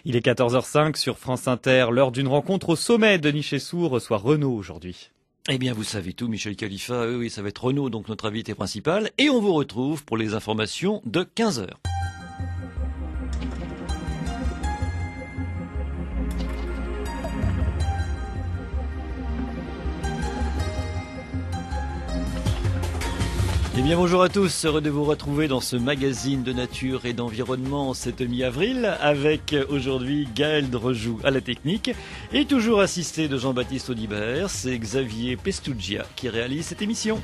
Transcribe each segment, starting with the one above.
Il est 14h05 sur France Inter, l'heure d'une rencontre au sommet. Denis Chessou reçoit Renaud aujourd'hui. Eh bien, vous savez tout, Michel Khalifa. Oui, ça va être Renaud, donc notre invité principal. Et on vous retrouve pour les informations de 15h. Eh bien bonjour à tous, heureux de vous retrouver dans ce magazine de nature et d'environnement cette mi-avril avec aujourd'hui Gaël Drejoux à la technique et toujours assisté de Jean-Baptiste Audibert, c'est Xavier Pestuggia qui réalise cette émission.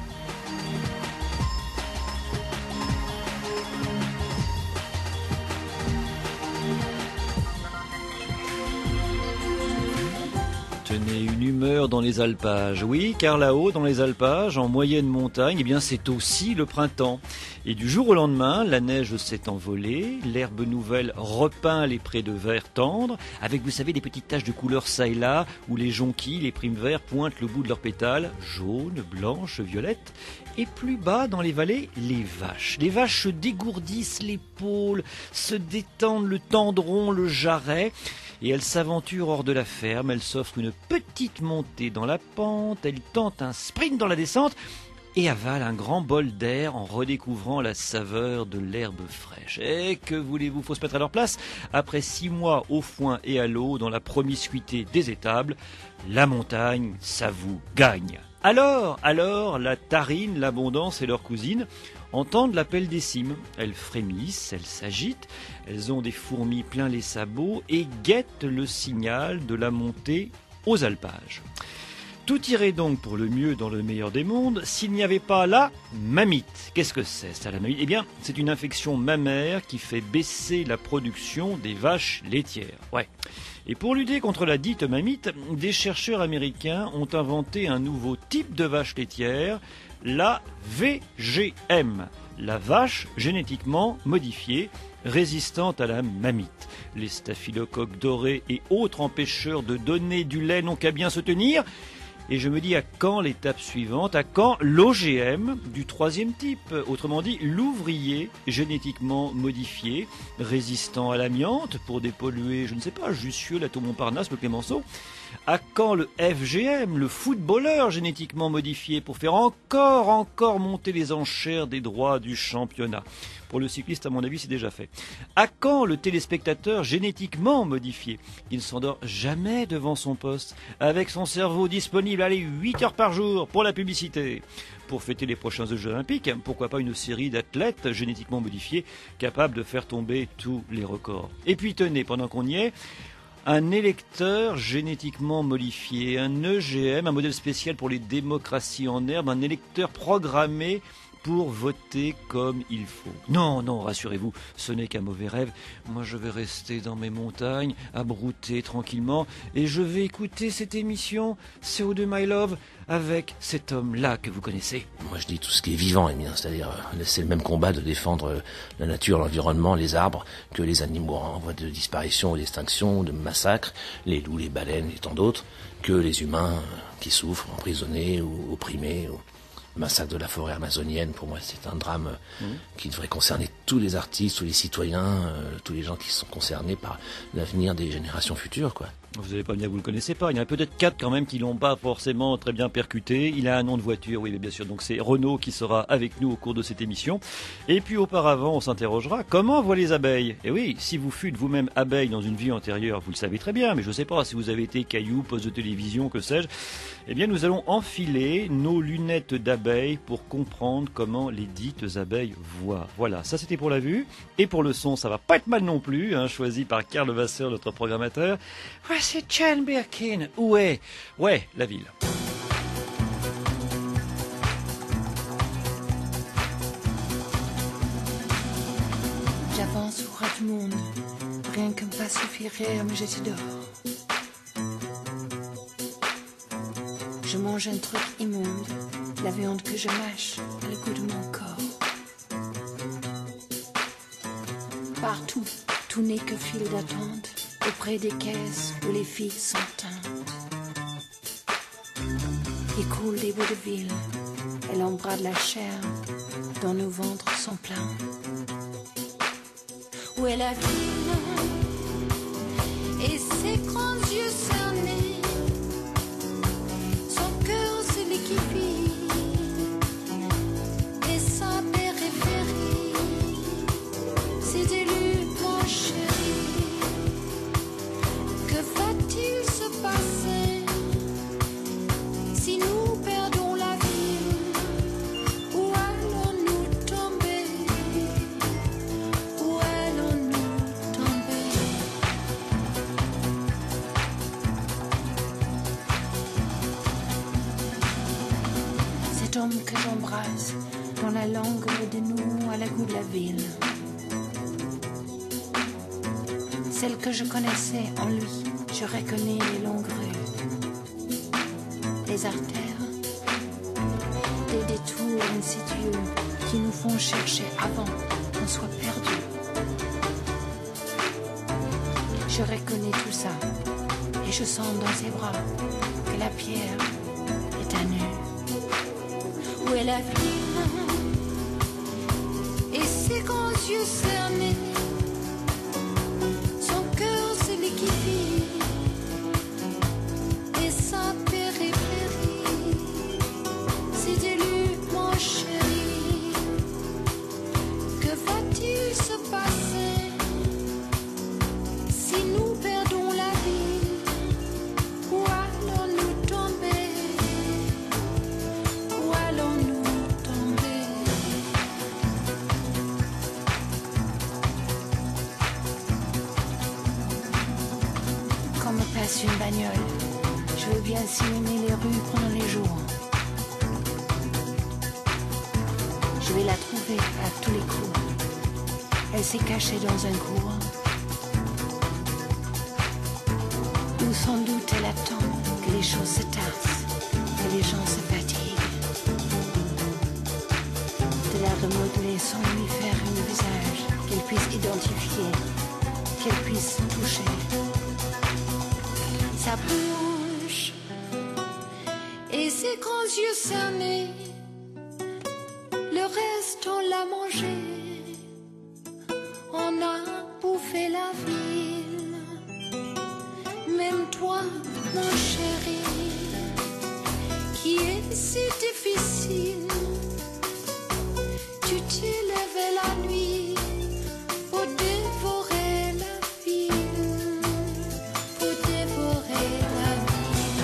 Tenez, une humeur dans les alpages. Oui, car là-haut, dans les alpages, en moyenne montagne, eh bien, c'est aussi le printemps. Et du jour au lendemain, la neige s'est envolée, l'herbe nouvelle repeint les prés de vert tendre, avec, vous savez, des petites taches de couleur ça et là, où les jonquilles, les primevères pointent le bout de leurs pétales, jaunes, blanches, violettes. Et plus bas, dans les vallées, les vaches. Les vaches se dégourdissent l'épaule, se détendent le tendron, le jarret. Et elle s'aventure hors de la ferme, elle s'offre une petite montée dans la pente, elle tente un sprint dans la descente et avale un grand bol d'air en redécouvrant la saveur de l'herbe fraîche. Et que voulez-vous, faut se mettre à leur place. Après 6 mois au foin et à l'eau, dans la promiscuité des étables, la montagne, ça vous gagne. Alors, la tarine, l'abondance et leurs cousines entendent l'appel des cimes. Elles frémissent, elles s'agitent, elles ont des fourmis plein les sabots et guettent le signal de la montée aux alpages. Tout irait donc pour le mieux dans le meilleur des mondes s'il n'y avait pas la mamite. Qu'est-ce que c'est ça, la mamite ? Eh bien, c'est une infection mammaire qui fait baisser la production des vaches laitières. Ouais. Et pour lutter contre la dite mamite, des chercheurs américains ont inventé un nouveau type de vache laitière, la VGM, la vache génétiquement modifiée, résistante à la mamite. Les staphylocoques dorés et autres empêcheurs de donner du lait n'ont qu'à bien se tenir. Et je me dis, à quand l'étape suivante ? À quand l'OGM du troisième type ? Autrement dit, l'ouvrier génétiquement modifié, résistant à l'amiante pour dépolluer, je ne sais pas, Jussieu, la Tour Montparnasse, le Clémenceau ? À quand le FGM, le footballeur génétiquement modifié pour faire encore monter les enchères des droits du championnat ? Pour le cycliste, à mon avis, c'est déjà fait. À quand le téléspectateur génétiquement modifié ? Il ne s'endort jamais devant son poste, avec son cerveau disponible, 8 heures par jour pour la publicité. Pour fêter les prochains Jeux Olympiques, pourquoi pas une série d'athlètes génétiquement modifiés capables de faire tomber tous les records. Et puis tenez, pendant qu'on y est, un électeur génétiquement modifié, un EGM, un modèle spécial pour les démocraties en herbe, un électeur programmé pour voter comme il faut. Non, rassurez-vous, ce n'est qu'un mauvais rêve. Moi, je vais rester dans mes montagnes, à brouter tranquillement, et je vais écouter cette émission CO2 My Love avec cet homme-là que vous connaissez. Moi, je dis tout ce qui est vivant est bien, c'est-à-dire c'est le même combat de défendre la nature, l'environnement, les arbres, que les animaux en voie de disparition ou d'extinction, de massacre, les loups, les baleines et tant d'autres, que les humains qui souffrent, emprisonnés ou opprimés. Le massacre de la forêt amazonienne, pour moi, c'est un drame qui devrait concerner tous les artistes, tous les citoyens, tous les gens qui sont concernés par l'avenir des générations futures, quoi. Vous n'allez pas me dire que vous ne le connaissez pas. Il y en a peut-être 4 quand même qui l'ont pas forcément très bien percuté. Il a un nom de voiture, oui, mais bien sûr. Donc c'est Renaud qui sera avec nous au cours de cette émission. Et puis auparavant, on s'interrogera, comment voient les abeilles ? Et oui, si vous fûtes vous-même abeille dans une vie antérieure, vous le savez très bien, mais je ne sais pas si vous avez été caillou, poste de télévision, que sais-je. Eh bien, nous allons enfiler nos lunettes d'abeille pour comprendre comment les dites abeilles voient. Voilà, ça c'était pour la vue. Et pour le son, ça va pas être mal non plus, choisi par Karl Vasseur, notre programmateur. Voici Jane Birkin. Où est ? Ouais, la ville. J'avance au ras du monde, rien que me suffirait à me jeter dehors. Je mange un truc immonde, la viande que je mâche a le goût de mon corps. Partout, tout n'est que file d'attente, auprès des caisses où les filles sont teintes. Il coule des bouts de ville, elle embrade la chair, dont nos ventres sont pleins. Où est la ville ? et ses grands yeux cernés, son cœur se liquéfie et sa périphérie s'est élue, mon chéri. Que va-t-il se passer si nous perdons la ville? Où allons-nous tomber? Où allons-nous tomber? Cet homme que j'embrasse, dont la langue de nous a le goût de la ville, celle que je connaissais en lui, je reconnais les longues rues, les artères, des détours insidieux qui nous font chercher avant qu'on soit perdu. Je reconnais tout ça et je sens dans ses bras que la pierre est à nu. Où est la ville et ses grands yeux cernés, son cœur se liquéfie et sa périphérie s'est élue, mon chéri. Que va-t-il se passer si nous perdons la vie? Où allons-nous tomber? Où allons-nous tomber? Comme passe une bagnole, je veux bien sillonner les rues pendant les jours. Je vais la trouver à tous les coups. Elle s'est cachée dans un courant où sans doute elle attend que les choses se tassent, que les gens se fatiguent, de la remodeler sans lui faire un visage qu'elle puisse identifier, qu'elle puisse toucher. Sa bouche et ses grands yeux cernés, le reste on l'a mangé, on a bouffé la ville. Même toi, mon chéri, qui est si difficile, tu t'es levé la nuit pour dévorer la ville, pour dévorer la ville.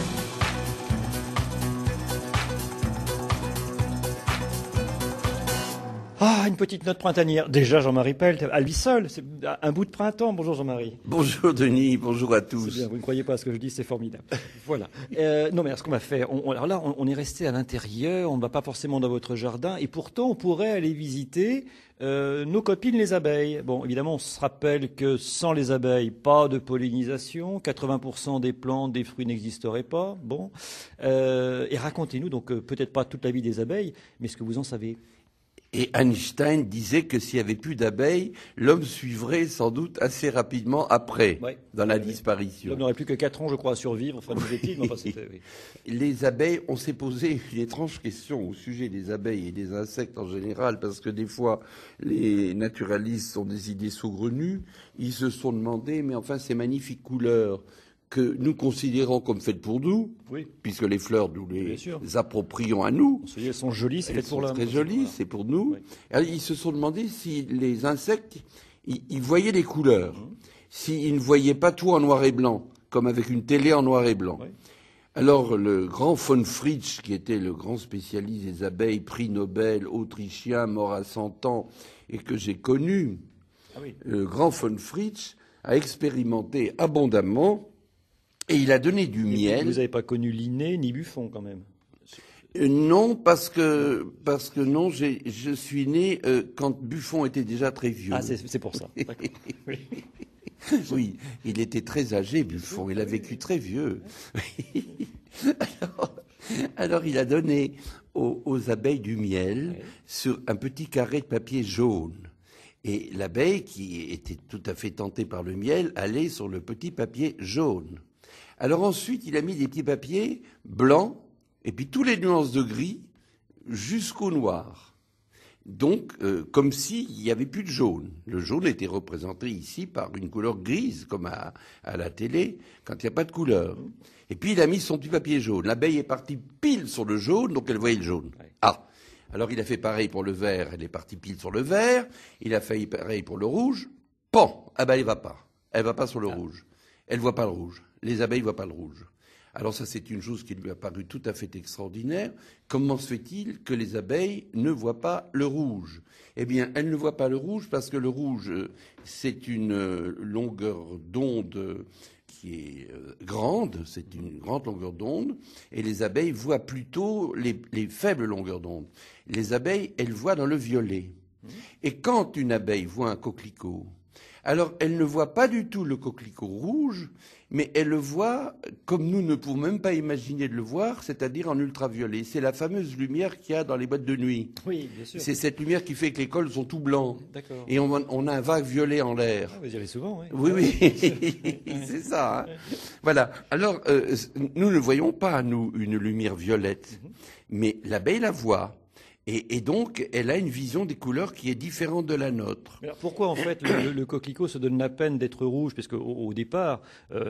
Ah, une petite note printanière. Déjà, Jean-Marie Pelt, à lui seul, c'est un bout de printemps. Bonjour Jean-Marie. Bonjour Denis, bonjour à tous. C'est bien, vous ne croyez pas à ce que je dis, c'est formidable. Voilà. Non, mais alors, ce qu'on va faire, alors là, on est resté à l'intérieur, on ne va pas forcément dans votre jardin, et pourtant, on pourrait aller visiter nos copines les abeilles. Bon, évidemment, on se rappelle que sans les abeilles, pas de pollinisation, 80% des plantes, des fruits n'existeraient pas. Bon, et racontez-nous, donc peut-être pas toute la vie des abeilles, mais ce que vous en savez. Et Einstein disait que s'il n'y avait plus d'abeilles, l'homme suivrait sans doute assez rapidement après, dans la disparition. L'homme n'aurait plus que 4 ans, je crois, à survivre, enfin, nous enfin, oui. Les abeilles, on s'est posé une étrange question au sujet des abeilles et des insectes en général, parce que des fois, les naturalistes ont des idées saugrenues. Ils se sont demandé, mais enfin, ces magnifiques couleurs que nous considérons comme faites pour nous, puisque les fleurs, nous les approprions à nous. Elles sont jolies, c'est fait pour l'homme. Très jolies, c'est pour nous. Oui. Alors, ils se sont demandé si les insectes, ils voyaient les couleurs, s'ils ne voyaient pas tout en noir et blanc, comme avec une télé en noir et blanc. Oui. Alors, le grand von Fritsch, qui était le grand spécialiste des abeilles, prix Nobel, autrichien, mort à 100 ans, et que j'ai connu, le grand von Fritsch a expérimenté abondamment. Et il a donné du miel. Vous n'avez pas connu Linné ni Buffon, quand même. Non, parce que non, je suis né quand Buffon était déjà très vieux. Ah, c'est pour ça. Oui, il était très âgé, Buffon. Il a vécu très vieux. Alors, il a donné aux abeilles du miel sur un petit carré de papier jaune. Et l'abeille, qui était tout à fait tentée par le miel, allait sur le petit papier jaune. Alors ensuite, il a mis des petits papiers blancs, et puis toutes les nuances de gris, jusqu'au noir. Donc, comme s'il n'y avait plus de jaune. Le jaune était représenté ici par une couleur grise, comme à la télé, quand il n'y a pas de couleur. Et puis, il a mis son petit papier jaune. L'abeille est partie pile sur le jaune, donc elle voyait le jaune. Ouais. Ah, alors il a fait pareil pour le vert, elle est partie pile sur le vert. Il a fait pareil pour le rouge. Pan, ah ben, elle va pas. Elle va pas sur le rouge. Elle voit pas le rouge. Les abeilles voient pas le rouge. Alors ça, c'est une chose qui lui a paru tout à fait extraordinaire. Comment se fait-il que les abeilles ne voient pas le rouge? Eh bien, elles ne voient pas le rouge parce que le rouge, c'est une longueur d'onde qui est grande, c'est une grande longueur d'onde, et les abeilles voient plutôt les faibles longueurs d'onde. Les abeilles, elles voient dans le violet. Et quand une abeille voit un coquelicot, alors elle ne voit pas du tout le coquelicot rouge, mais elle le voit comme nous ne pouvons même pas imaginer de le voir, c'est-à-dire en ultraviolet. C'est la fameuse lumière qu'il y a dans les boîtes de nuit. Oui, bien sûr. C'est cette lumière qui fait que les cols sont tout blancs. D'accord. Et on a un vague violet en l'air. Ah, vous y allez souvent, oui. Oui, c'est ça. Hein. Voilà. Alors, nous ne voyons pas, nous, une lumière violette, mais l'abeille la voit. Et donc, elle a une vision des couleurs qui est différente de la nôtre. Alors pourquoi, en fait, le coquelicot se donne la peine d'être rouge? Parce qu'au départ,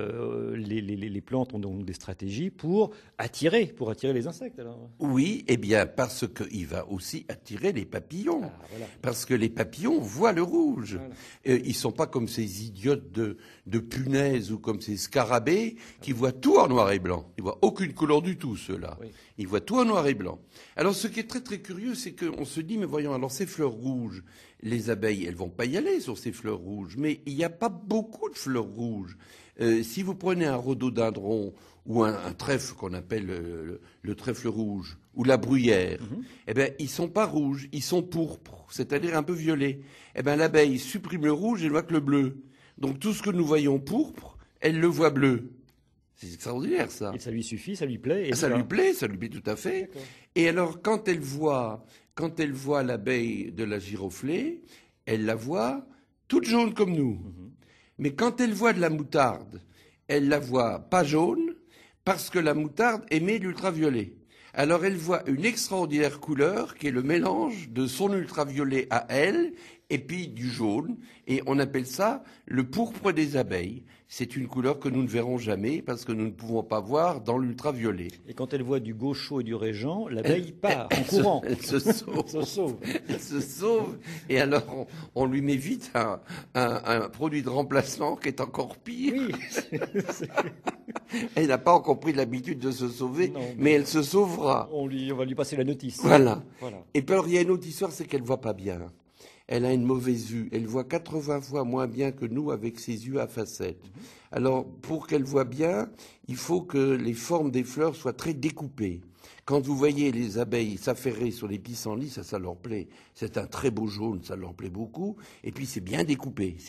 les plantes ont donc des stratégies pour attirer les insectes. Alors. Oui, eh bien, parce qu'il va aussi attirer les papillons. Ah, voilà. Parce que les papillons voient le rouge. Voilà. Ils sont pas comme ces idiotes de punaises ou comme ces scarabées qui voient tout en noir et blanc. Ils voient aucune couleur du tout, ceux-là. Oui. Ils voient tout en noir et blanc. Alors, ce qui est très, très curieux, c'est qu'on se dit, mais voyons, alors ces fleurs rouges, les abeilles, elles vont pas y aller sur ces fleurs rouges, mais il n'y a pas beaucoup de fleurs rouges. Si vous prenez un rhododendron ou un trèfle qu'on appelle le trèfle rouge, ou la bruyère, eh ben, ils sont pas rouges, ils sont pourpres, c'est-à-dire un peu violets. Eh ben, l'abeille supprime le rouge et ne voit que le bleu. Donc, tout ce que nous voyons pourpre, elle le voit bleu. C'est extraordinaire, ça. Et ça lui suffit, ça lui plaît. Et ça lui plaît tout à fait. D'accord. Et alors, quand elle voit l'abeille de la giroflée, elle la voit toute jaune comme nous. Mais quand elle voit de la moutarde, elle la voit pas jaune, parce que la moutarde émet l'ultraviolet. Alors, elle voit une extraordinaire couleur qui est le mélange de son ultraviolet à elle et puis du jaune. Et on appelle ça le pourpre des abeilles. C'est une couleur que nous ne verrons jamais parce que nous ne pouvons pas voir dans l'ultraviolet. Et quand elle voit du gaucho et du régent, l'abeille part en courant. Elle se sauve. Elle se sauve. Et alors, on lui met vite un produit de remplacement qui est encore pire. Oui. Elle n'a pas encore pris l'habitude de se sauver, non, mais elle se sauvera. On va lui passer la notice. Voilà. Et puis alors, il y a une autre histoire, c'est qu'elle ne voit pas bien. Elle a une mauvaise vue. Elle voit 80 fois moins bien que nous avec ses yeux à facettes. Alors, pour qu'elle voie bien, il faut que les formes des fleurs soient très découpées. Quand vous voyez les abeilles s'affairer sur les pissenlits, ça leur plaît. C'est un très beau jaune, ça leur plaît beaucoup. Et puis c'est bien découpé,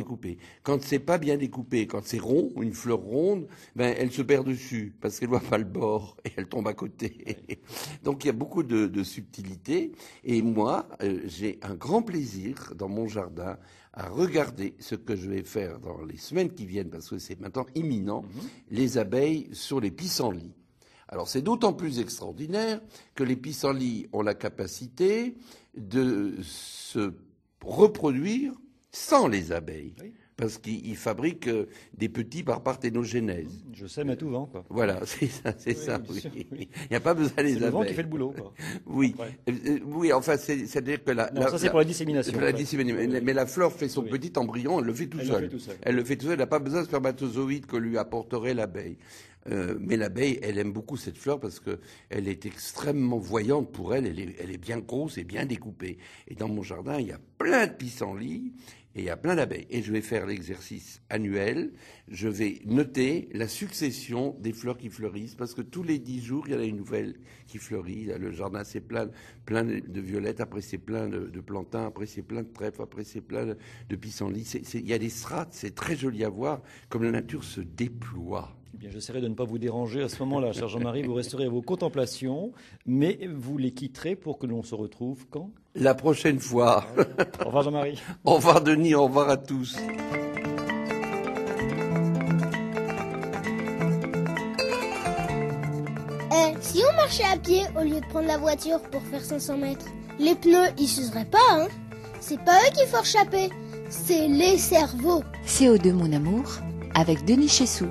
Quand c'est pas bien découpé, quand c'est rond, une fleur ronde, ben elle se perd dessus parce qu'elle voit pas le bord et elle tombe à côté. Donc il y a beaucoup de subtilité. Et moi, j'ai un grand plaisir dans mon jardin à regarder ce que je vais faire dans les semaines qui viennent, parce que c'est maintenant imminent, les abeilles sur les pissenlits. Alors c'est d'autant plus extraordinaire que les pissenlits ont la capacité de se reproduire sans les abeilles. Oui. Parce qu'ils fabriquent des petits par parthénogenèse. Je sème à tout vent, quoi. Voilà, c'est ça. Oui. Il n'y a pas besoin des abeilles. C'est le vent qui fait le boulot, quoi. Oui, oui. Enfin, c'est-à-dire que ça c'est pour la dissémination. Mais la fleur fait son petit embryon, elle le fait tout seul. Elle le fait tout seul. Elle n'a pas besoin de spermatozoïdes que lui apporterait l'abeille. Mais l'abeille, elle aime beaucoup cette fleur parce que elle est extrêmement voyante pour elle. Elle est bien grosse et bien découpée. Et dans mon jardin, il y a plein de pissenlits. Et il y a plein d'abeilles. Et je vais faire l'exercice annuel. Je vais noter la succession des fleurs qui fleurissent, parce que tous les 10 jours, il y en a une nouvelle qui fleurit. Le jardin, c'est plein de violettes, après c'est plein de plantains, après c'est plein de trèfles, après c'est plein de pissenlits. Il y a des strates, c'est très joli à voir, comme la nature se déploie. Eh bien, j'essaierai de ne pas vous déranger à ce moment-là, cher Jean-Marie. Vous resterez à vos contemplations, mais vous les quitterez pour que l'on se retrouve quand ? La prochaine fois. Au revoir, Jean-Marie. Au revoir, Denis. Au revoir à tous. Si si on marchait à pied au lieu de prendre la voiture pour faire 500 mètres? Les pneus, ils s'useraient pas, hein? C'est pas eux qu'il faut rechaper, c'est les cerveaux. CO2 mon amour, avec Denis Chessou.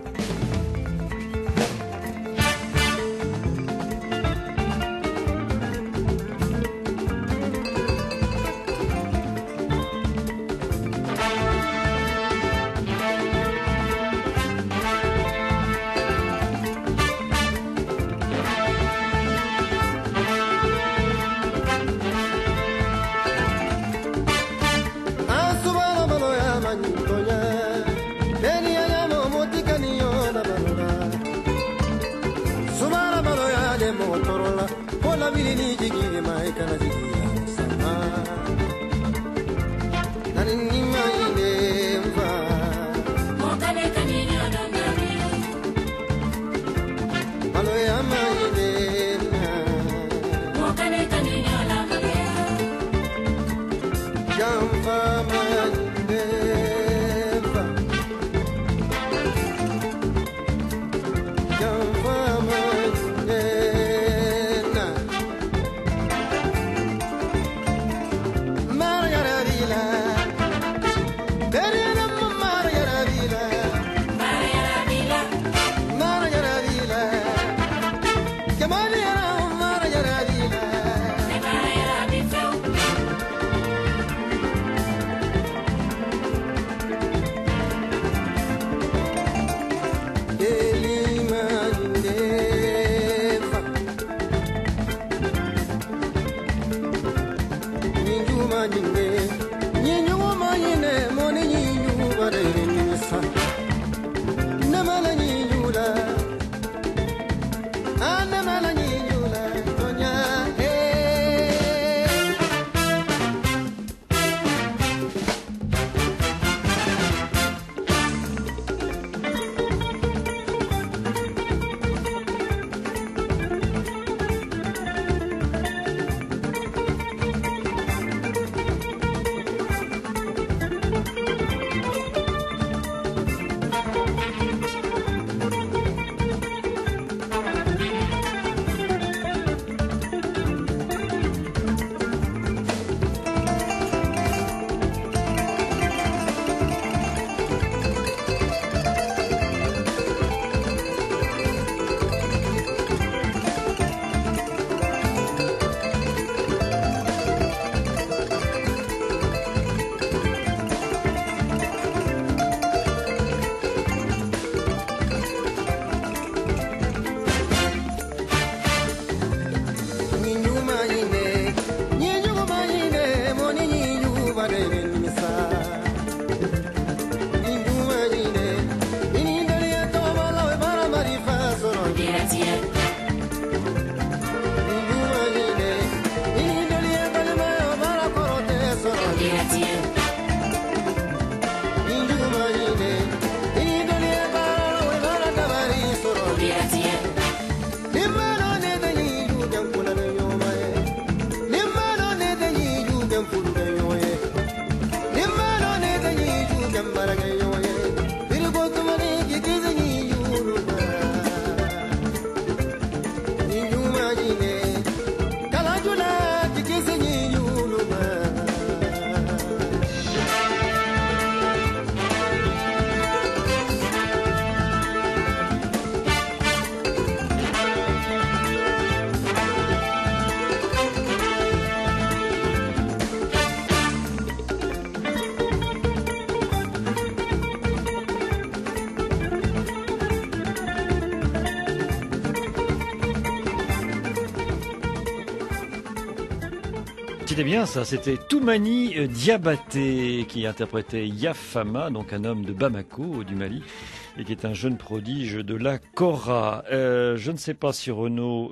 C'était bien ça, c'était Toumani Diabaté qui interprétait Yafama, donc un homme de Bamako du Mali et qui est un jeune prodige de la kora. Je ne sais pas si Renaud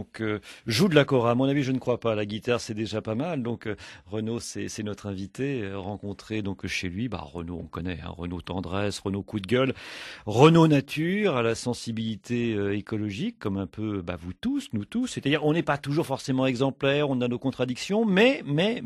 joue de la kora. À mon avis, je ne crois pas. La guitare, c'est déjà pas mal. Donc Renaud, c'est notre invité, rencontré donc chez lui. Renaud, on connaît, hein, Renaud tendresse, Renaud coup de gueule, Renaud nature, à la sensibilité écologique, comme un peu vous tous, nous tous. C'est-à-dire, on n'est pas toujours forcément exemplaires, on a nos contradictions, mais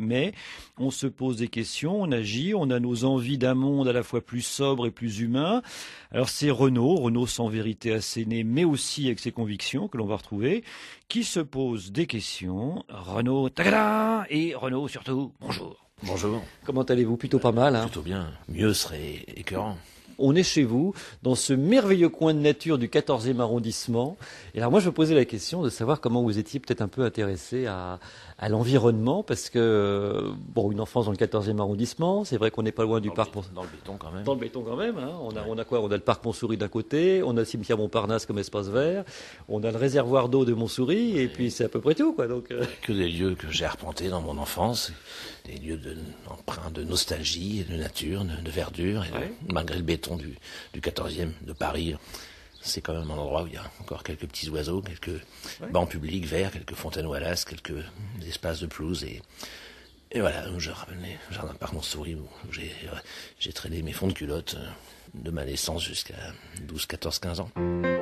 on se pose des questions, on agit, on a nos envies d'un monde à la fois plus sobre et plus humain. Alors Alors c'est Renaud sans vérité assénée, mais aussi avec ses convictions que l'on va retrouver, qui se pose des questions. Renaud, tagada, et Renaud surtout, bonjour. Bonjour. Comment allez-vous? Plutôt pas mal, hein? Plutôt bien. Mieux serait écœurant. On est chez vous, dans ce merveilleux coin de nature du 14e arrondissement. Et alors moi, je me posais la question de savoir comment vous étiez peut-être un peu intéressé à l'environnement, parce que, bon, une enfance dans le 14e arrondissement, c'est vrai qu'on n'est pas loin du parc... Dans le béton quand même. Dans le béton quand même, hein. On a quoi? On a le parc Montsouris d'un côté, on a le cimetière Montparnasse comme espace vert, on a le réservoir d'eau de Montsouris, et puis c'est à peu près tout, quoi. Donc, Que des lieux que j'ai arpentés dans mon enfance, des lieux empreints de nostalgie, de nature, de verdure, et malgré le béton du 14e de Paris. C'est quand même un endroit où il y a encore quelques petits oiseaux, quelques bancs publics verts, quelques fontaines Wallace, quelques espaces de pelouse. Et voilà, je ramenais le jardin par Montsouris où j'ai traîné mes fonds de culotte de ma naissance jusqu'à 12, 14, 15 ans.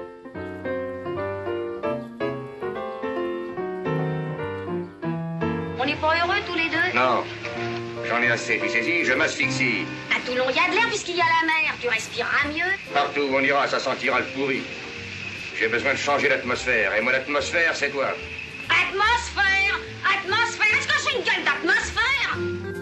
On n'est pas heureux tous les deux? Non, j'en ai assez, tu sais-y, je m'asphyxie. À Toulon, il y a de l'air puisqu'il y a la mer, tu respireras mieux. Partout où on ira, ça sentira le pourri. J'ai besoin de changer l'atmosphère, et moi l'atmosphère, c'est toi. Atmosphère! Atmosphère! Est-ce que j'ai une gueule d'atmosphère?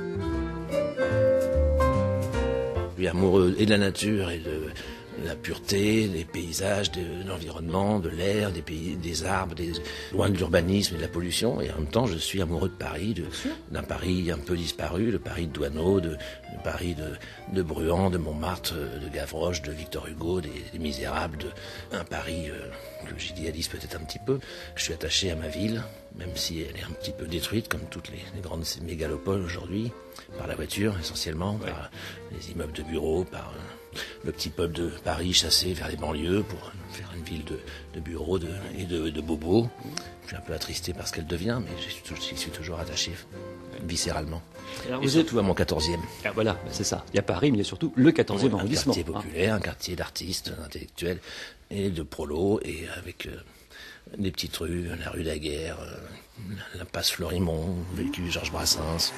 Je suis amoureux et de la nature et de la pureté, des paysages, de l'environnement, de l'air, des arbres, loin de l'urbanisme et de la pollution. Et en même temps, je suis amoureux de Paris, d'un Paris un peu disparu, le Paris de Douaneau, le Paris de Bruand, de Montmartre, de Gavroche, de Victor Hugo, des Misérables, un Paris que j'idéalise peut-être un petit peu. Je suis attaché à ma ville, même si elle est un petit peu détruite, comme toutes les grandes mégalopoles aujourd'hui, par la voiture essentiellement, par les immeubles de bureaux, par le petit peuple de Paris chassé vers les banlieues pour faire une ville de bureaux et de bobos. Je suis un peu attristé par ce qu'elle devient, mais j'y suis toujours attaché viscéralement. Alors, et surtout à mon 14e. Ah, voilà, c'est ça. Il y a Paris, mais il y a surtout le 14e arrondissement. Un quartier populaire, un quartier d'artistes, d'intellectuels et de prolos, et avec des petites rues, la rue Daguerre, la passe Florimond, vécu Georges Brassens.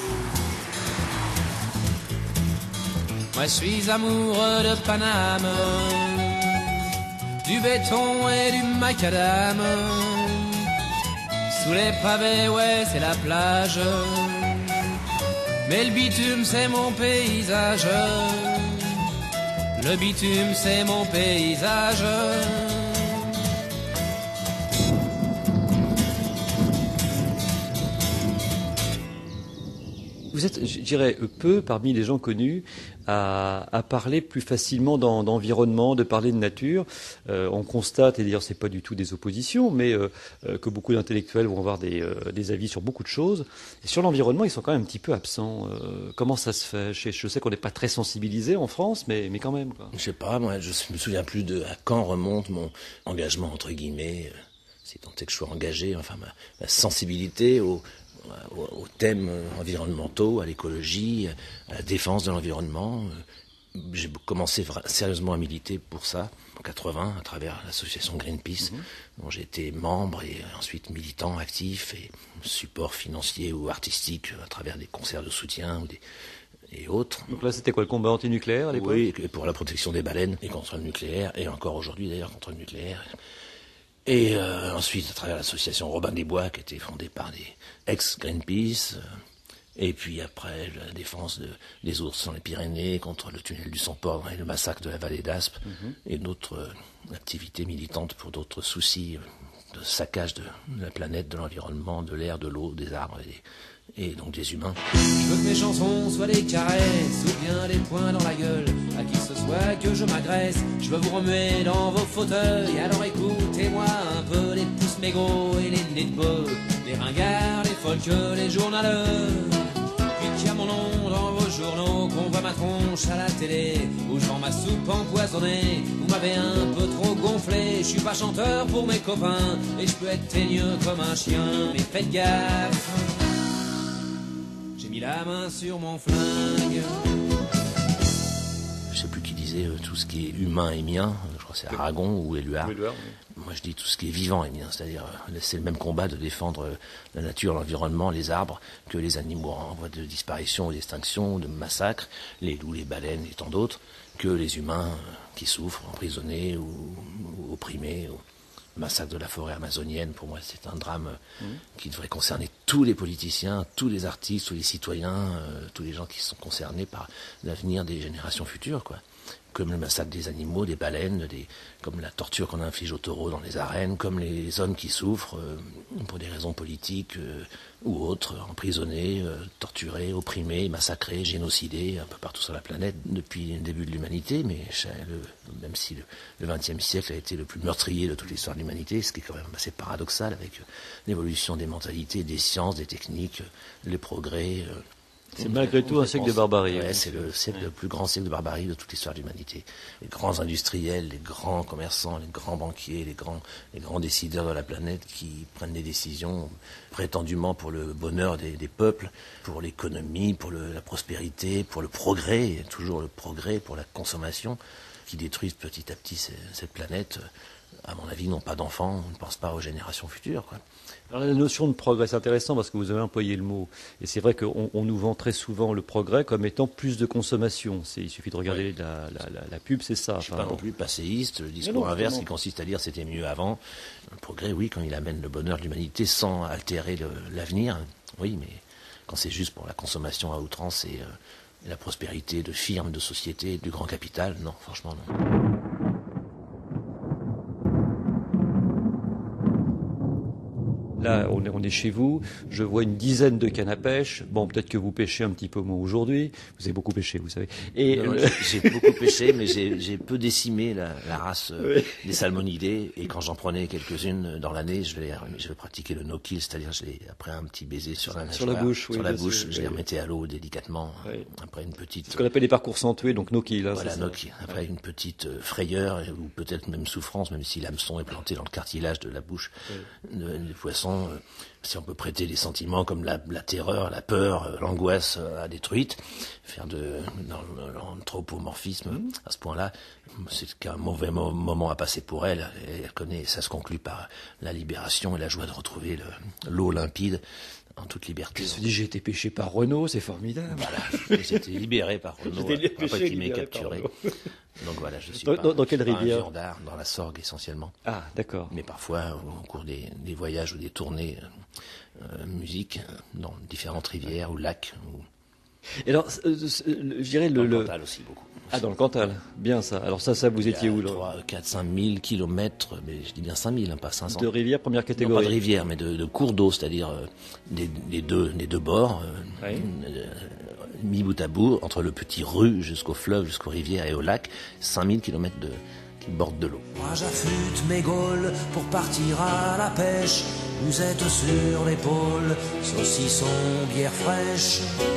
Moi je suis amoureux de Paname, du béton et du macadam. Sous les pavés, ouais, c'est la plage. Mais le bitume, c'est mon paysage. Le bitume, c'est mon paysage. Vous êtes, je dirais, peu parmi les gens connus à parler plus facilement d'environnement, de parler de nature. On constate, et d'ailleurs c'est pas du tout des oppositions, mais que beaucoup d'intellectuels vont avoir des avis sur beaucoup de choses. Et sur l'environnement, ils sont quand même un petit peu absents. Comment ça se fait? Je sais qu'on n'est pas très sensibilisé en France, mais quand même, quoi. Je sais pas, moi je me souviens plus à quand remonte mon engagement, entre guillemets, si tant est que je sois engagé, enfin ma sensibilité aux thèmes environnementaux, à l'écologie, à la défense de l'environnement. J'ai commencé sérieusement à militer pour ça en 80 à travers l'association Greenpeace, dont j'ai été membre et ensuite militant actif et support financier ou artistique à travers des concerts de soutien et autres. Donc là, c'était quoi, le combat antinucléaire à l'époque? Oui, pour la protection des baleines et contre le nucléaire, et encore aujourd'hui d'ailleurs contre le nucléaire. Et ensuite, à travers l'association Robin des Bois, qui a été fondée par des ex-Greenpeace, et puis après la défense des ours dans les Pyrénées, contre le tunnel du Sang-Port et le massacre de la vallée d'Aspe, et d'autres activités militantes pour d'autres soucis de saccage de la planète, de l'environnement, de l'air, de l'eau, des arbres et donc des humains. Je veux que mes chansons soient des caresses ou bien des poings dans la gueule à qui que ce soit que je m'agresse. Je veux vous remuer dans vos fauteuils, alors écoutez-moi un peu, les pouces mégots et les nez de bœuf, les ringards, les folles, les journaleux. Puis qu'il y a mon nom dans vos journaux, qu'on voit ma tronche à la télé, où je vends ma soupe empoisonnée. Vous m'avez un peu trop gonflé, je suis pas chanteur pour mes copains, et je peux être teigneux comme un chien, mais faites gaffe. J'ai mis la main sur mon flingue. Je sais plus qui disait tout ce qui est humain est mien. Je crois crois que c'est Aragon ou Éluard. Oui. Moi, je dis tout ce qui est vivant est bien, c'est-à-dire c'est le même combat de défendre la nature, l'environnement, les arbres, que les animaux en voie de disparition ou d'extinction, de massacre, les loups, les baleines et tant d'autres, que les humains qui souffrent, emprisonnés ou opprimés. Le massacre de la forêt amazonienne, pour moi, c'est un drame qui devrait concerner tous les politiciens, tous les artistes, tous les citoyens, tous les gens qui sont concernés par l'avenir des générations futures, quoi. Comme le massacre des animaux, des baleines, comme la torture qu'on inflige aux taureaux dans les arènes, comme les hommes qui souffrent pour des raisons politiques ou autres, emprisonnés, torturés, opprimés, massacrés, génocidés un peu partout sur la planète depuis le début de l'humanité, mais même si le XXe siècle a été le plus meurtrier de toute l'histoire de l'humanité, ce qui est quand même assez paradoxal avec l'évolution des mentalités, des sciences, des techniques, les progrès. C'est malgré tout un siècle de barbarie. Ouais, c'est le plus grand siècle de barbarie de toute l'histoire de l'humanité. Les grands industriels, les grands commerçants, les grands banquiers, les grands décideurs de la planète qui prennent des décisions prétendument pour le bonheur des peuples, pour l'économie, pour la prospérité, pour le progrès, toujours le progrès, pour la consommation, qui détruisent petit à petit cette planète. À mon avis, n'ont pas d'enfants, ne pensent pas aux générations futures, quoi. Alors, la notion de progrès, c'est intéressant parce que vous avez employé le mot. Et c'est vrai qu'on nous vend très souvent le progrès comme étant plus de consommation. Il suffit de regarder la pub, c'est ça. Je ne suis pas non plus passéiste, le discours inverse qui consiste à dire c'était mieux avant. Le progrès, oui, quand il amène le bonheur de l'humanité sans altérer l'avenir, oui, mais quand c'est juste pour la consommation à outrance et la prospérité de firmes, de sociétés, du grand capital, non, franchement non. Là, on est chez vous, je vois une dizaine de cannes à pêche. Bon, peut-être que vous pêchez un petit peu moins aujourd'hui. Vous avez beaucoup pêché, vous savez. Et j'ai beaucoup pêché, mais j'ai peu décimé la race des salmonidés. Et quand j'en prenais quelques-unes dans l'année, je vais pratiquer le no-kill, c'est-à-dire après un petit baiser sur la bouche, je les remettais à l'eau délicatement. Oui. Après une petite. Ce qu'on appelle les parcours centués, donc no-kill. Hein, voilà, no-kill. Après une petite frayeur ou peut-être même souffrance, même si l'hameçon est planté dans le cartilage de la bouche des poissons. Si on peut prêter des sentiments comme la terreur, la peur, l'angoisse à des truites, faire dans l'anthropomorphisme à ce point-là, c'est qu'un mauvais moment à passer pour elle. Elle connaît, ça se conclut par la libération et la joie de retrouver l'eau limpide en toute liberté. Je me suis dit, j'ai été pêché par Renaud, c'est formidable. Voilà, j'ai été libéré par Renaud après qu'il m'ait capturé. Donc voilà, je suis dans quelle rivière? Un viandard, dans la Sorgue essentiellement. Ah, d'accord. Mais parfois, au cours des voyages ou des tournées musique, dans différentes rivières ou lacs. Et alors, je dirais dans le Cantal aussi beaucoup. Ah, dans le Cantal, bien ça. Alors ça vous étiez où là? 4 5 000 kilomètres, mais je dis bien 5 000, hein, pas 500. De rivières, première catégorie. Non, pas de rivières, mais de cours d'eau, c'est-à-dire les deux bords, mis bout à bout, entre le petit rue jusqu'au fleuve, jusqu'aux rivières et au lac, 5 000 kilomètres qui bordent de l'eau. Moi j'affûte mes gaules pour partir à la pêche, musette sur l'épaule, saucisson, bière fraîche.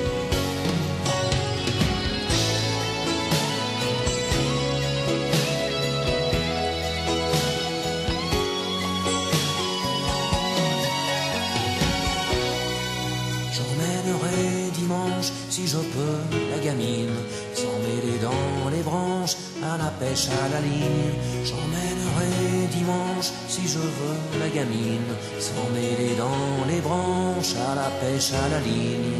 Si je peux, la gamine, sans mêler dans les branches, à la pêche à la ligne. J'emmènerai dimanche, si je veux, la gamine, sans mêler dans les branches, à la pêche à la ligne.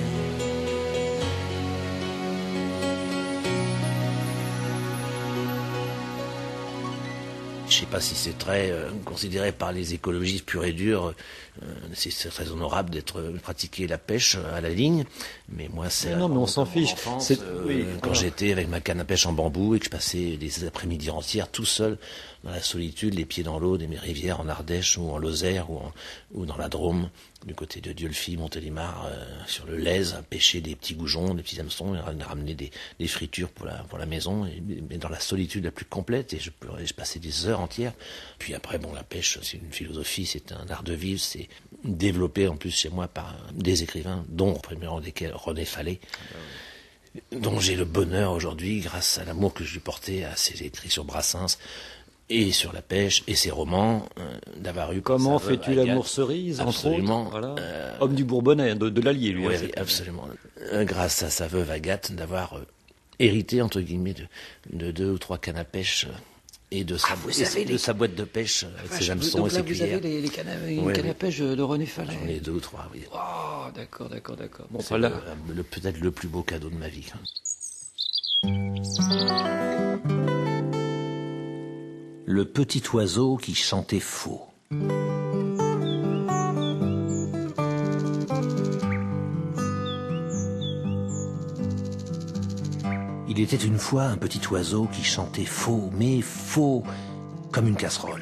Je ne sais pas si c'est très considéré par les écologistes purs et durs, c'est très honorable d'être pratiquer la pêche à la ligne, mais moi c'est... Non, mais on s'en fiche. Quand j'étais avec ma canne à pêche en bambou et que je passais des après-midi entières tout seul dans la solitude, les pieds dans l'eau des rivières en Ardèche ou en Lozère ou dans la Drôme, du côté de Dieulefit, Montélimar, sur le Lèze, à pêcher des petits goujons, des petits hameçons, et ramener des fritures pour la maison, mais dans la solitude la plus complète, et je passais des heures entières. Puis après, la pêche, c'est une philosophie, c'est un art de vivre, c'est développé en plus chez moi par des écrivains, dont au premier rang desquels René Fallet, dont j'ai le bonheur aujourd'hui, grâce à l'amour que je lui portais à ses écrits sur Brassens, et sur la pêche et ses romans, d'avoir eu... Comment fais-tu l'amour cerise, absolument, entre autres, voilà. Homme du Bourbonnais, de l'Allier, lui. Oui, absolument. Grâce à sa veuve Agathe, d'avoir hérité, entre guillemets, de 2 ou 3 cannes à pêche et de sa boîte de pêche avec ses hameçons donc et ses là, vous cuillères. avez les cannes à pêche de René Fallet. J'en ai 2 ou 3, oui. Oh, d'accord. Bon, C'est voilà. peut-être le plus beau cadeau de ma vie. Le petit oiseau qui chantait faux. Il était une fois un petit oiseau qui chantait faux, mais faux comme une casserole.